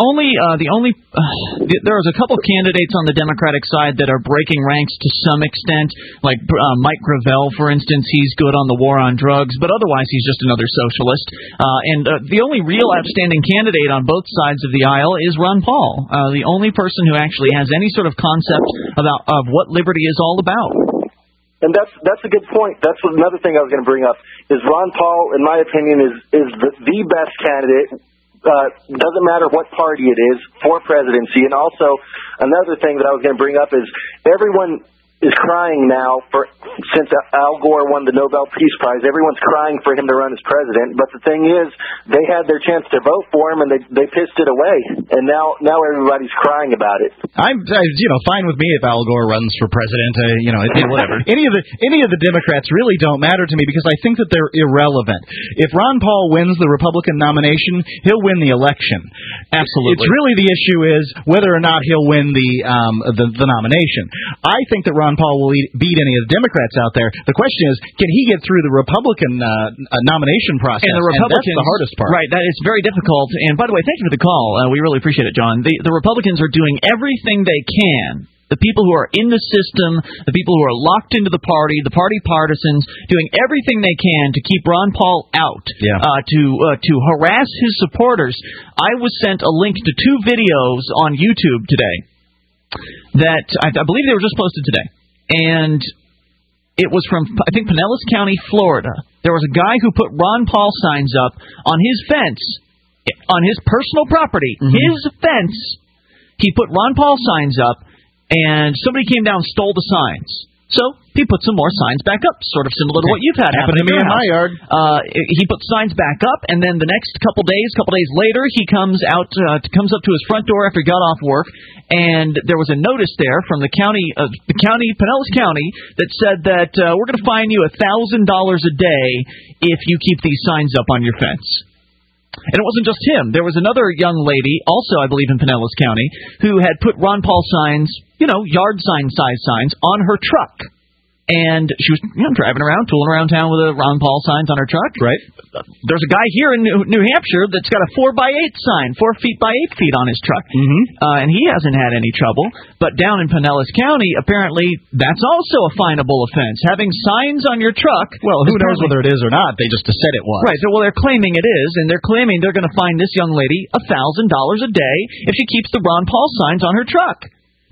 was a couple candidates on the Democratic side that are breaking ranks to some extent, like Mike Gravel, for instance. He's good on the war on drugs, but otherwise he's just another socialist. And the only real outstanding candidate on both sides of the aisle is Ron Paul, the only person who actually has any sort of concept of what liberty is all about. And that's a good point. That's another thing I was going to bring up, is Ron Paul, in my opinion, is the best candidate. Doesn't matter what party it is, for presidency. And also, another thing that I was going to bring up is everyone is crying now since Al Gore won the Nobel Peace Prize. Everyone's crying for him to run as president. But the thing is, they had their chance to vote for him, and they pissed it away. And now everybody's crying about it. I'm fine with me if Al Gore runs for president. Whatever. Any of the Democrats really don't matter to me because I think that they're irrelevant. If Ron Paul wins the Republican nomination, he'll win the election. Absolutely. It's really the issue is whether or not he'll win the nomination. I think that Ron Paul will beat any of the Democrats out there. The question is, can he get through the Republican nomination process? And the Republicans, that's the hardest part. Right, that is very difficult. And by the way, thank you for the call. We really appreciate it, John. The Republicans are doing everything they can. The people who are in the system, the people who are locked into the party partisans, doing everything they can to keep Ron Paul out, to harass his supporters. I was sent a link to 2 videos on YouTube today that I believe they were just posted today. And it was from, I think, Pinellas County, Florida. There was a guy who put Ron Paul signs up on his fence, on his personal property, his fence. He put Ron Paul signs up, and somebody came down and stole the signs. So he put some more signs back up, sort of similar to what you've had happen to me in my yard. He put signs back up, and then the next couple days later, he comes up to his front door after he got off work, and there was a notice there from the county, Pinellas County, that said that we're going to fine you $1,000 a day if you keep these signs up on your fence. And it wasn't just him. There was another young lady, also I believe in Pinellas County, who had put Ron Paul signs, yard sign size signs, on her truck. And she was driving around, tooling around town with a Ron Paul signs on her truck. Right. There's a guy here in New Hampshire that's got a 4x8 sign, 4 feet by 8 feet on his truck. And he hasn't had any trouble. But down in Pinellas County, apparently, that's also a finable offense. Having signs on your truck. Well, who knows whether it is or not? They just said it was. Right. So, they're claiming it is, and they're claiming they're going to fine this young lady $1,000 a day if she keeps the Ron Paul signs on her truck.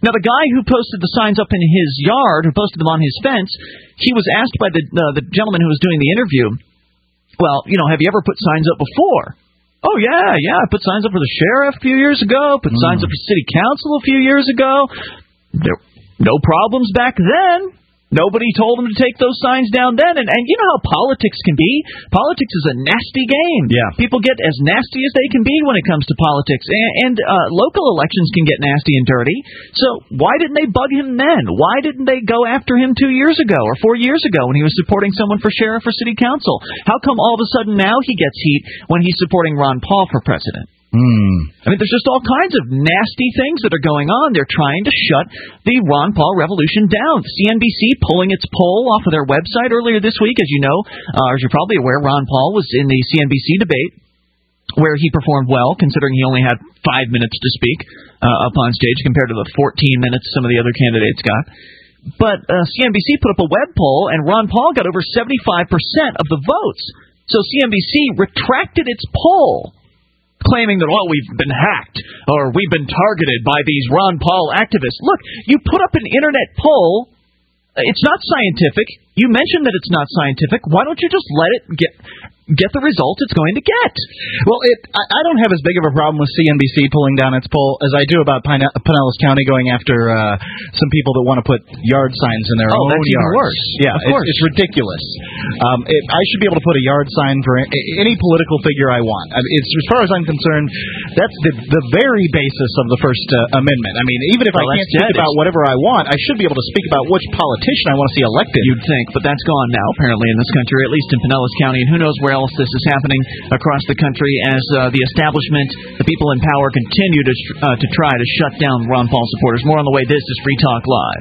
Now, the guy who posted the signs up in his yard, who posted them on his fence, he was asked by the gentleman who was doing the interview, well, have you ever put signs up before? Oh, yeah, I put signs up for the sheriff a few years ago, put signs up for city council a few years ago. There no problems back then. Nobody told him to take those signs down then. And you know how politics can be. Politics is a nasty game. Yeah. People get as nasty as they can be when it comes to politics. And local elections can get nasty and dirty. So why didn't they bug him then? Why didn't they go after him 2 years ago or 4 years ago when he was supporting someone for sheriff or city council? How come all of a sudden now he gets heat when he's supporting Ron Paul for president? I mean, there's just all kinds of nasty things that are going on. They're trying to shut the Ron Paul revolution down. CNBC pulling its poll off of their website earlier this week. As you know, as you're probably aware, Ron Paul was in the CNBC debate where he performed well, considering he only had 5 minutes to speak up on stage compared to the 14 minutes some of the other candidates got. But CNBC put up a web poll, and Ron Paul got over 75% of the votes. So CNBC retracted its poll, claiming that, we've been hacked or we've been targeted by these Ron Paul activists. Look, you put up an internet poll. It's not scientific. You mentioned that it's not scientific. Why don't you just let it get the results it's going to get? Well, I don't have as big of a problem with CNBC pulling down its poll as I do about Pinellas County going after some people that want to put yard signs in their own that's yards. Even worse. Yeah, it's ridiculous. I should be able to put a yard sign for any political figure I want. I mean, it's, as far as I'm concerned, that's the very basis of the First Amendment. I mean, even if I can't speak about whatever I want, I should be able to speak about which politician I want to see elected. You'd think, but that's gone now, apparently, in this country, or at least in Pinellas County, and who knows where else this is happening across the country as the establishment, the people in power, continue to try to shut down Ron Paul supporters. More on the way. This is Free Talk Live.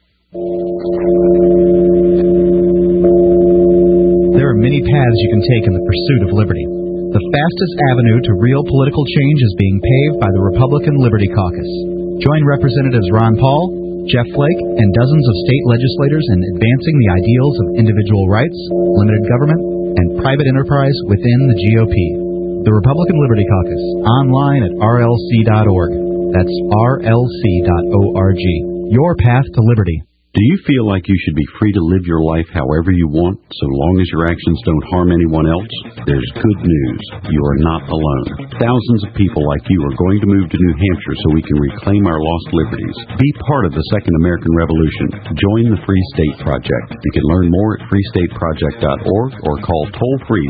There are many paths you can take in the pursuit of liberty. The fastest avenue to real political change is being paved by the Republican Liberty Caucus. Join Representatives Ron Paul, Jeff Flake, and dozens of state legislators in advancing the ideals of individual rights, limited government, and private enterprise within the GOP. The Republican Liberty Caucus, online at rlc.org. That's rlc.org. Your path to liberty. Do you feel like you should be free to live your life however you want, so long as your actions don't harm anyone else? There's good news. You are not alone. Thousands of people like you are going to move to New Hampshire so we can reclaim our lost liberties. Be part of the Second American Revolution. Join the Free State Project. You can learn more at freestateproject.org or call toll-free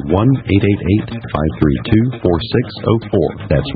1-888-532-4604. That's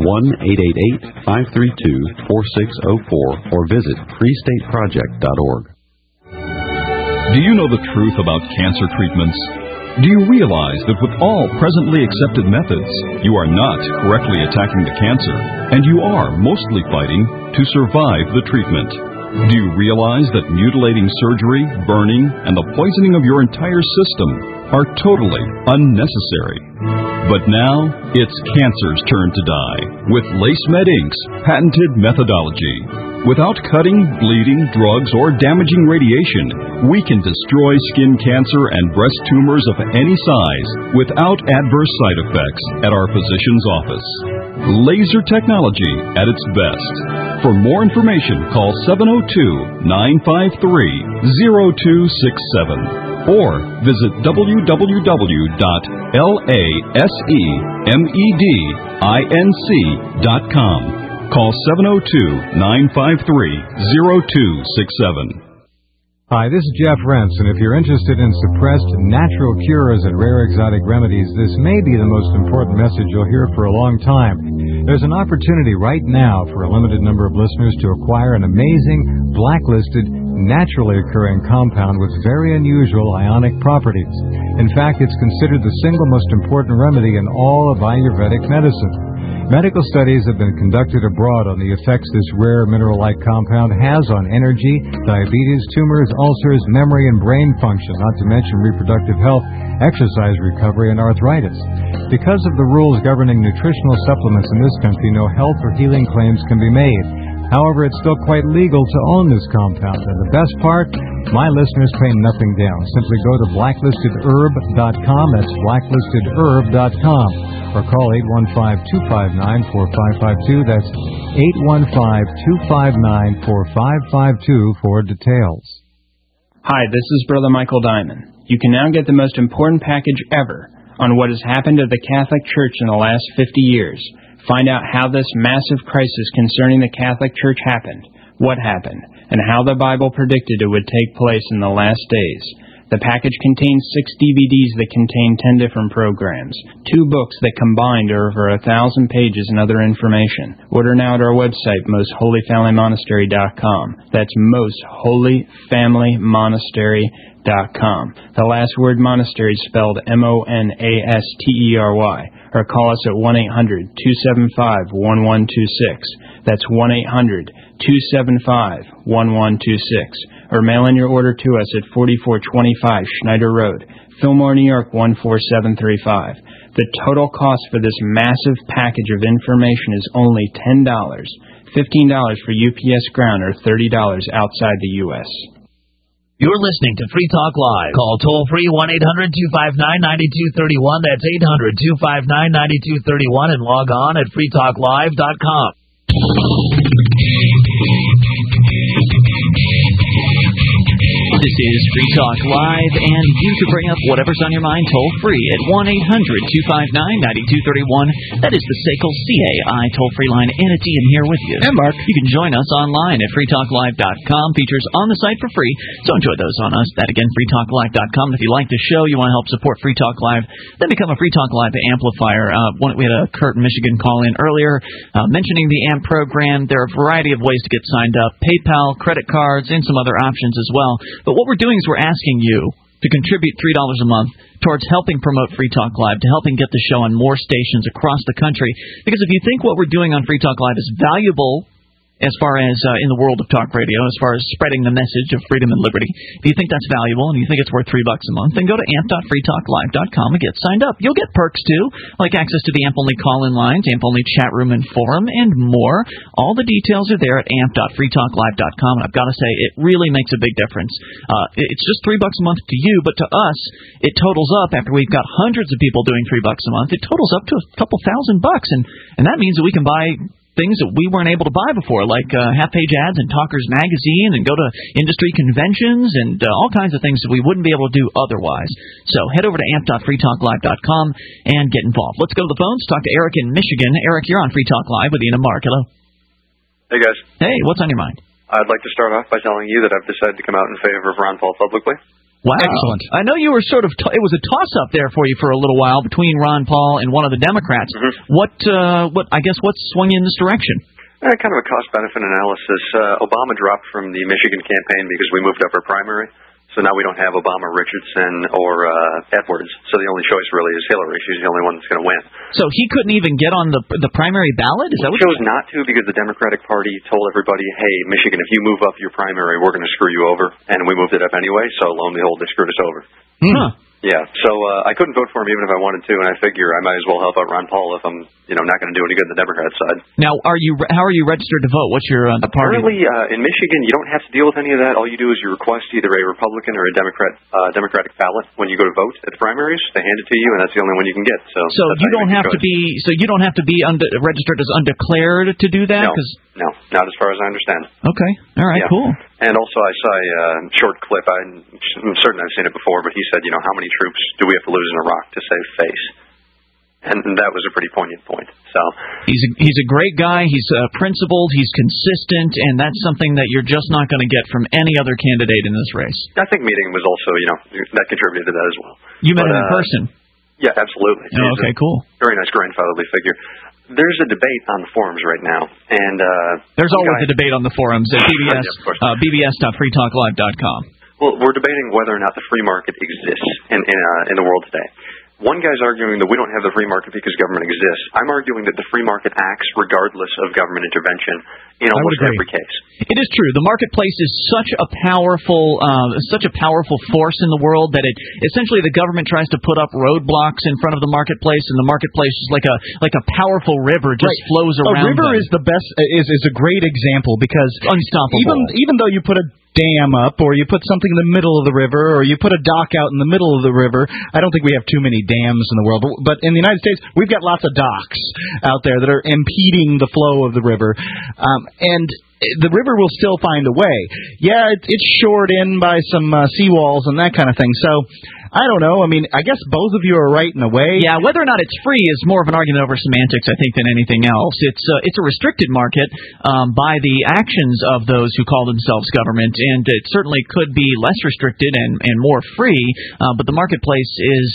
1-888-532-4604 or visit freestateproject.org. Do you know the truth about cancer treatments? Do you realize that with all presently accepted methods, you are not correctly attacking the cancer, and you are mostly fighting to survive the treatment? Do you realize that mutilating surgery, burning, and the poisoning of your entire system are totally unnecessary? But now, it's cancer's turn to die with LaceMed Inc.'s patented methodology. Without cutting, bleeding, drugs, or damaging radiation, we can destroy skin cancer and breast tumors of any size without adverse side effects at our physician's office. Laser technology at its best. For more information, call 702-953-0267 or visit www.lasemedinc.com. Call 702-953-0267. Hi, this is Jeff Rentz, and if you're interested in suppressed natural cures and rare exotic remedies, this may be the most important message you'll hear for a long time. There's an opportunity right now for a limited number of listeners to acquire an amazing, blacklisted, naturally occurring compound with very unusual ionic properties. In fact, it's considered the single most important remedy in all of Ayurvedic medicine. Medical studies have been conducted abroad on the effects this rare mineral-like compound has on energy, diabetes, tumors, ulcers, memory, and brain function, not to mention reproductive health, exercise recovery, and arthritis. Because of the rules governing nutritional supplements in this country, no health or healing claims can be made. However, it's still quite legal to own this compound. And the best part, my listeners pay nothing down. Simply go to blacklistedherb.com. That's blacklistedherb.com. or call 815-259-4552. That's 815-259-4552 for details. Hi, this is Brother Michael Diamond. You can now get the most important package ever on what has happened to the Catholic Church in the last 50 years. Find out how this massive crisis concerning the Catholic Church happened, what happened, and how the Bible predicted it would take place in the last days. The package contains 6 DVDs that contain 10 different programs, 2 books that combined are over 1,000 pages and other information. Order now at our website, mostholyfamilymonastery.com. That's mostholyfamilymonastery.com. The last word monastery is spelled MONASTERY. Or call us at 1-800-275-1126. That's 1-800-275-1126. Or mail in your order to us at 4425 Schneider Road, Fillmore, New York 14735. The total cost for this massive package of information is only $10, $15 for UPS Ground, or $30 outside the U.S. You're listening to Free Talk Live. Call toll-free 1-800-259-9231. That's 800-259-9231, and log on at freetalklive.com. This is Free Talk Live, and you can bring up whatever's on your mind toll-free at 1-800-259-9231. That is the SACL CAI toll-free line, and it's Ian here with you. And Mark. You can join us online at freetalklive.com. Features on the site for free, so enjoy those on us. That again, freetalklive.com. If you like the show, you want to help support Free Talk Live, then become a Free Talk Live amplifier. We had a Kurt in Michigan call in earlier mentioning the AMP program. There are a variety of ways to get signed up: PayPal, credit cards, and some other options as well. But what we're doing is we're asking you to contribute $3 a month towards helping promote Free Talk Live, to helping get the show on more stations across the country. Because if you think what we're doing on Free Talk Live is valuable as far as in the world of talk radio, as far as spreading the message of freedom and liberty, if you think that's valuable and you think it's worth $3 a month, then go to amp.freetalklive.com and get signed up. You'll get perks too, like access to the AMP-only call-in lines, AMP-only chat room and forum, and more. All the details are there at amp.freetalklive.com, and I've got to say, it really makes a big difference. It's just $3 a month to you, but to us, it totals up, after we've got hundreds of people doing $3 a month, it totals up to a couple $1,000, and that means that we can buy things that we weren't able to buy before, like half-page ads in Talkers Magazine, and go to industry conventions, and all kinds of things that we wouldn't be able to do otherwise. So head over to amp.freetalklive.com and get involved. Let's go to the phones, talk to Eric in Michigan. Eric, you're on Free Talk Live with Ian and Mark. Hello. Hey, guys. Hey, what's on your mind? I'd like to start off by telling you that I've decided to come out in favor of Ron Paul publicly. Wow. Excellent. I know you were sort of, it was a toss-up there for you for a little while between Ron Paul and one of the Democrats. Mm-hmm. What swung you in this direction? Kind of a cost-benefit analysis. Obama dropped from the Michigan campaign because we moved up our primary. So now we don't have Obama, Richardson, or Edwards. So the only choice really is Hillary. She's the only one that's going to win. So he couldn't even get on the primary ballot? Is that what he chose not to, because the Democratic Party told everybody, hey, Michigan, if you move up your primary, we're going to screw you over. And we moved it up anyway, so lo and behold, they screwed us over. Huh. Yeah, so I couldn't vote for him even if I wanted to, and I figure I might as well help out Ron Paul if I'm, not going to do any good on the Democrat side. Now, how are you registered to vote? What's your party? Apparently, in Michigan, you don't have to deal with any of that. All you do is you request either a Republican or a Democratic ballot when you go to vote at the primaries. They hand it to you, and that's the only one you can get. So you don't have to be. So you don't have to be registered as undeclared to do that. No, not as far as I understand. Okay, all right, cool. And also, I saw a short clip. I'm certain I've seen it before, but he said, how many troops do we have to lose in Iraq to save face? And that was a pretty poignant point. So he's a great guy. He's principled. He's consistent, and that's something that you're just not going to get from any other candidate in this race. I think meeting him was also, that contributed to that as well. You met him in person? Yeah, absolutely. Oh, okay, cool. Very nice grandfatherly figure. There's a debate on the forums right now, and there's always a debate on the forums at BBS, bbs.freetalklive.com. Well, we're debating whether or not the free market exists in the world today. One guy's arguing that we don't have the free market because government exists. I'm arguing that the free market acts regardless of government intervention, in almost every case. It is true. The marketplace is such a powerful force in the world that it essentially the government tries to put up roadblocks in front of the marketplace, and the marketplace is like a powerful river just flows around. A river them. is the best is a great example because unstoppable. Even though you put a dam up, or you put something in the middle of the river, or you put a dock out in the middle of the river. I don't think we have too many dams in the world, but in the United States, we've got lots of docks out there that are impeding the flow of the river, and the river will still find a way. Yeah, it's shored in by some seawalls and that kind of thing, so I don't know. I mean, I guess both of you are right in a way. Yeah, whether or not it's free is more of an argument over semantics, I think, than anything else. It's a restricted market by the actions of those who call themselves government, and it certainly could be less restricted and more free, but the marketplace is...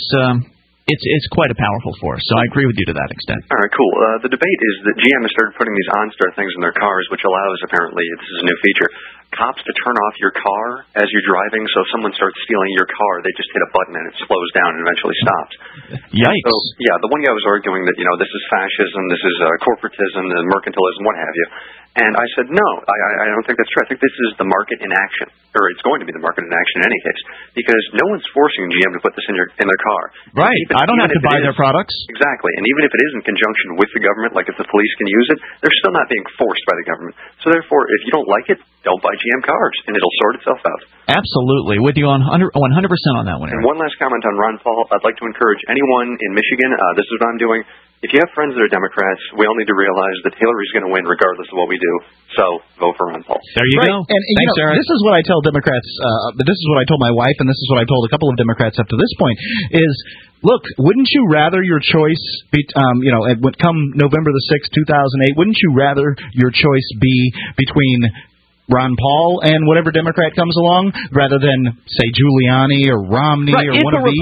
It's quite a powerful force, so I agree with you to that extent. All right, cool. The debate is that GM has started putting these OnStar things in their cars, which allows, apparently, this is a new feature, cops to turn off your car as you're driving, so if someone starts stealing your car, they just hit a button and it slows down and eventually stops. Yikes. So, yeah, the one guy was arguing that, this is fascism, this is corporatism, and mercantilism, what have you. And I said, no, I don't think that's true. I think this is the market in action, or it's going to be the market in action in any case, because no one's forcing GM to put this in their car. Right. I don't have to buy their products. Exactly. And even if it is in conjunction with the government, like if the police can use it, they're still not being forced by the government. So therefore, if you don't like it, don't buy GM cars, and it'll sort itself out. Absolutely. With you on 100% on that one, Eric. And one last comment on Ron Paul. I'd like to encourage anyone in Michigan, this is what I'm doing. If you have friends that are Democrats, we all need to realize that Hillary's going to win regardless of what we do. So vote for Ron Paul. There you go. And thanks, Eric. This is what I tell Democrats. This is what I told my wife, and this is what I told a couple of Democrats up to this point. Is look, wouldn't you rather your choice be, come November the 6th, 2008? Wouldn't you rather your choice be between Ron Paul and whatever Democrat comes along, rather than say Giuliani or Romney or one of these?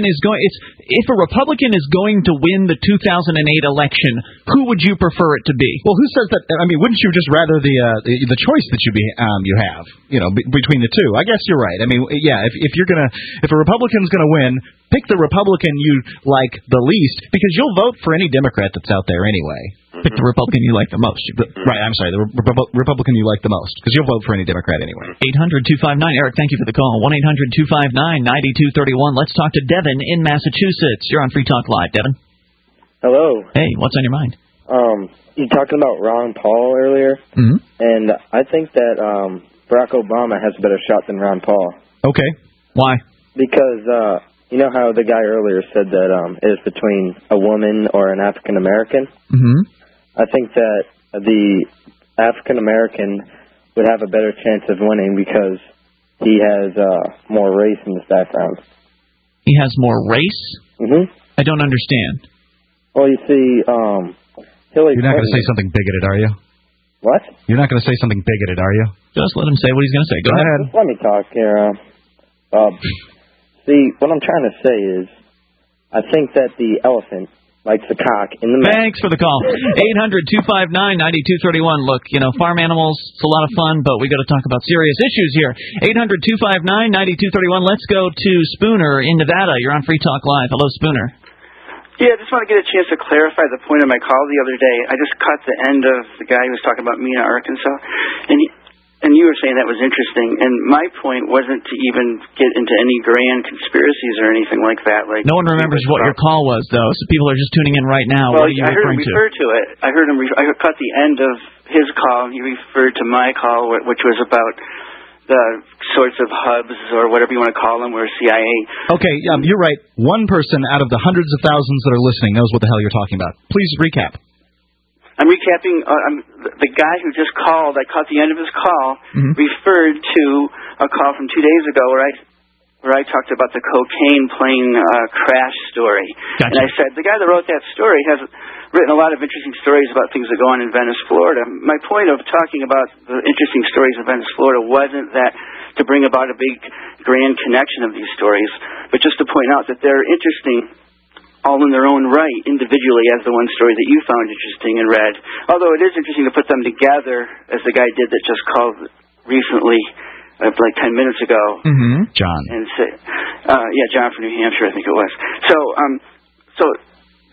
If a Republican is going to win the 2008 election, who would you prefer it to be? Well, who says that? I mean, wouldn't you just rather the choice that you have, between the two? I guess you're right. I mean, yeah, if a Republican's gonna win, pick the Republican you like the least, because you'll vote for any Democrat that's out there anyway. Pick the Republican you like the most. Right, I'm sorry, the Republican you like the most, because you'll vote for any Democrat anyway. 800-259. Eric, thank you for the call. 1-800-259-9231. Let's talk to Devin in Massachusetts. You're on Free Talk Live. Devin. Hello. Hey, what's on your mind? You talking about Ron Paul earlier, and I think that Barack Obama has a better shot than Ron Paul. Okay. Why? Because you know how the guy earlier said that it was between a woman or an African American? I think that the African American would have a better chance of winning because he has more race in his background. He has more race? I don't understand. Well, you see, Hillary You're not going to Clinton... say something bigoted, are you? What? You're not going to say something bigoted, are you? Just let him say what he's going to say. Go ahead. Just let me talk here. See, what I'm trying to say is, I think that the elephant likes the cock in the mouth. Thanks for the call. 800-259-9231. Look, farm animals, it's a lot of fun, but we got to talk about serious issues here. 800-259-9231. Let's go to Spooner in Nevada. You're on Free Talk Live. Hello, Spooner. Yeah, I just want to get a chance to clarify the point of my call the other day. I just caught the end of the guy who was talking about Mena, Arkansas, and you were saying that was interesting. And my point wasn't to even get into any grand conspiracies or anything like that. Like no one remembers what your call was, though, so people are just tuning in right now. Well, what are you I heard him referring refer to it. I heard him. I caught the end of his call, and he referred to my call, which was about the sorts of hubs or whatever you want to call them, where CIA. Okay, you're right. One person out of the hundreds of thousands that are listening knows what the hell you're talking about. Please recap. I'm recapping. The guy who just called, I caught the end of his call, referred to a call from 2 days ago where I talked about the cocaine plane crash story. Gotcha. And I said, the guy that wrote that story has written a lot of interesting stories about things that go on in Venice, Florida. My point of talking about the interesting stories of Venice, Florida wasn't that to bring about a big grand connection of these stories, but just to point out that they're interesting all in their own right, individually, as the one story that you found interesting and read. Although it is interesting to put them together, as the guy did that just called recently, like 10 minutes ago. John. And say, John from New Hampshire, I think it was. So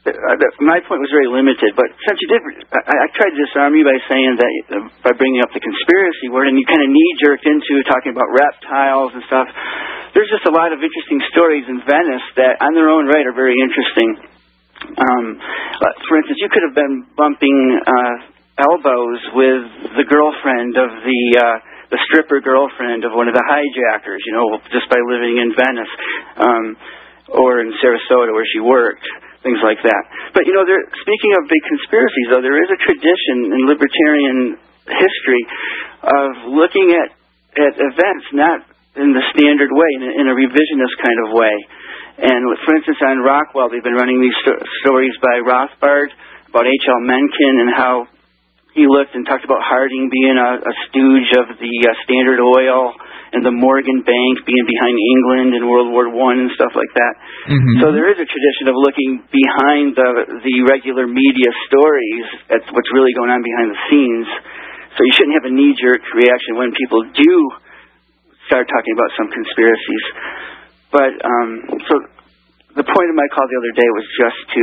my point was very limited, but since you did, I tried to disarm you by saying that by bringing up the conspiracy word, and you kind of knee-jerked into talking about reptiles and stuff. There's just a lot of interesting stories in Venice that, on their own right, are very interesting. For instance, you could have been bumping elbows with the girlfriend of the stripper girlfriend of one of the hijackers, just by living in Venice, or in Sarasota where she worked. Things like that. But, speaking of big conspiracies, though, there is a tradition in libertarian history of looking at events not in the standard way, in a revisionist kind of way. And, for instance, on Rockwell, they've been running these stories by Rothbard about H.L. Mencken and how he looked and talked about Harding being a stooge of the Standard Oil and the Morgan Bank being behind England in World War I and stuff like that. Mm-hmm. So there is a tradition of looking behind the regular media stories at what's really going on behind the scenes. So you shouldn't have a knee-jerk reaction when people do start talking about some conspiracies. But so the point of my call the other day was just to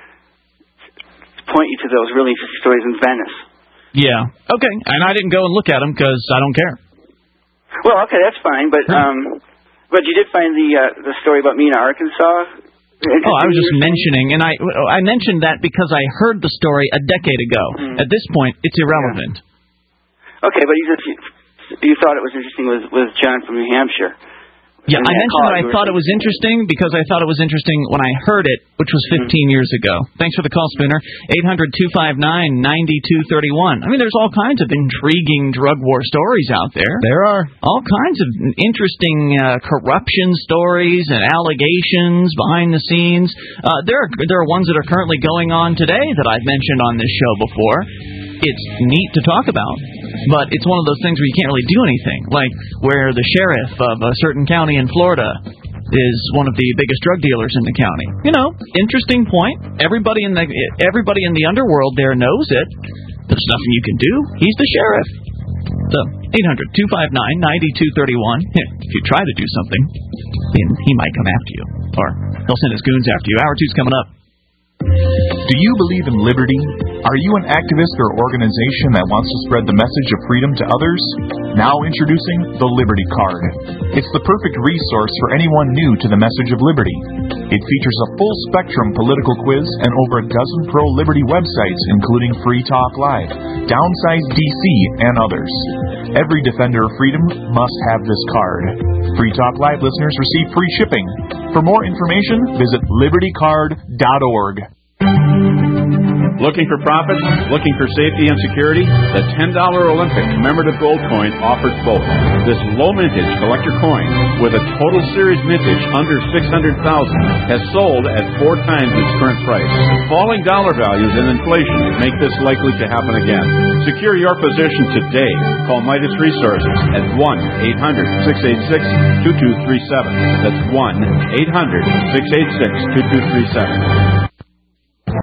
point you to those really interesting stories in Venice. Yeah. Okay. And I didn't go and look at them because I don't care. Well, okay, that's fine, but you did find the story about Mena, Arkansas. I was just mentioning, and I mentioned that because I heard the story a decade ago. Mm. At this point, it's irrelevant. Yeah. Okay, but you thought it was interesting with John from New Hampshire. Yeah, I mentioned that I thought it was interesting because I thought it was interesting when I heard it, which was 15 years ago. Thanks for the call, Spinner. 800-259-9231. I mean, there's all kinds of intriguing drug war stories out there. There are. All kinds of interesting corruption stories and allegations behind the scenes. There are ones that are currently going on today that I've mentioned on this show before. It's neat to talk about, but it's one of those things where you can't really do anything, like where the sheriff of a certain county in Florida is one of the biggest drug dealers in the county. Interesting point. Everybody in the underworld there knows it. There's nothing you can do. He's the sheriff. So 800-259-9231. If you try to do something, then he might come after you, or he'll send his goons after you. Hour 2's coming up. Do you believe in liberty? Are you an activist or organization that wants to spread the message of freedom to others? Now introducing the Liberty Card. It's the perfect resource for anyone new to the message of liberty. It features a full-spectrum political quiz and over a dozen pro-liberty websites, including Free Talk Live, Downsize DC, and others. Every defender of freedom must have this card. Free Talk Live listeners receive free shipping. For more information, visit libertycard.org. Looking for profits? Looking for safety and security? The $10 Olympic commemorative gold coin offers both. This low mintage collector coin, with a total series mintage under $600,000, has sold at 4 times its current price. Falling dollar values and inflation make this likely to happen again. Secure your position today. Call Midas Resources at 1-800-686-2237. That's 1-800-686-2237.